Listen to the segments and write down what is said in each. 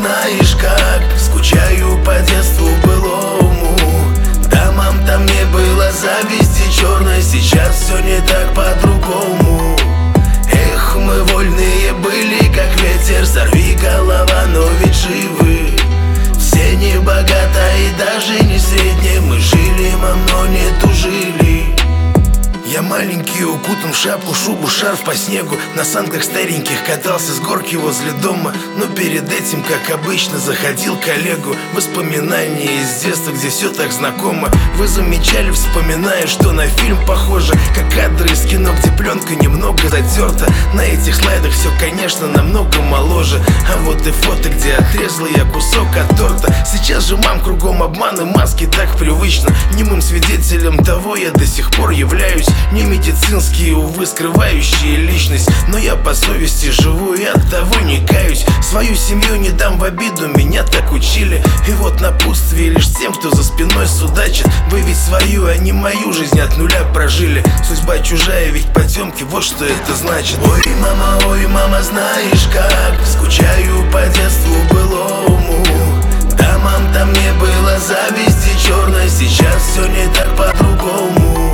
знаешь как скучаю по детству былому. Да, мам, там не было зависти черной, сейчас все не так по-другому. Эх, мы вольные были, как ветер, сорви голова, но ведь живы. Все не богато и даже не средне, мы жили, мам, но не тужили. Я маленький, укутан в шапку, шубу, шарф по снегу. На санках стареньких катался с горки возле дома. Но перед этим, как обычно, заходил к Олегу. Воспоминания из детства, где все так знакомо. Вы замечали, вспоминая, что на фильм похоже, как кадры из кино, где пленка немного затерта. На этих слайдах все, конечно, намного моложе. А вот и фото, где отрезал я кусок от торта. Сейчас же, мам, кругом обман и маски, так привычно. Немым свидетелем того я до сих пор являюсь. Не медицинские, увы, скрывающие личность, но я по совести живу и от того не каюсь. Свою семью не дам в обиду, меня так учили. И вот напутствие лишь тем, кто за спиной судачит. Вы ведь свою, а не мою жизнь от нуля прожили. Судьба чужая, ведь потемки, вот что это значит. Ой, мама, знаешь как скучаю по детству былому. Да, мам, там не было зависти черной, сейчас все не так по-другому.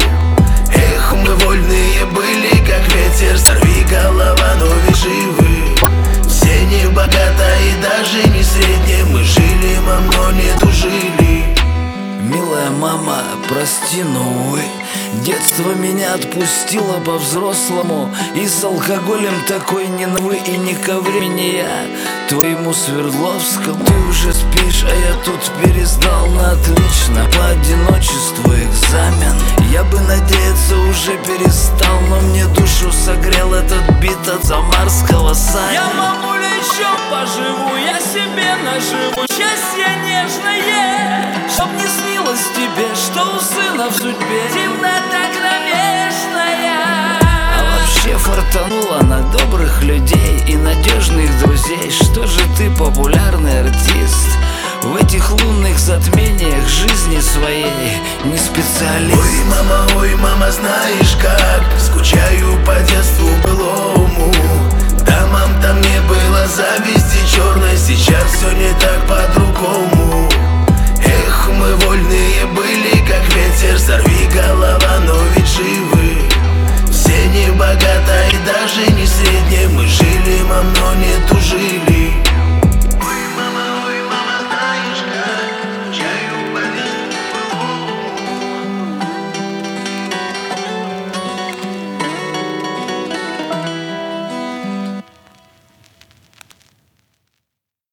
Эх, мы вольные были, как ветер, сорви голова, но ведь живы. Все не богато и даже не средне, мы жили, мам, но не тужили. Милая мама, прости, но увы, детство меня отпустило по-взрослому. И с алкоголем такой не на вы и не ко времени я твоему Свердловскому. Ты уже спишь, а я тут пересдал на отлично. По одиночеству экзамен я бы надеяться уже перестал, но мне душу согрел этот бит от Самарского Саня. Я, мамуля, еще поживу, я себе наживу счастье нежное, чтоб не снилось тебе, что у сына в судьбе темнота кромешная. А вообще фартануло на добрых людей и надежных друзей. Что же ты популярный артист в этих лунных затмениях жизни своей, не специалист. Ой, мама, знаешь как скучаю по детству былому. Да, мам, там не было зависти черной, сейчас все не так по-другому.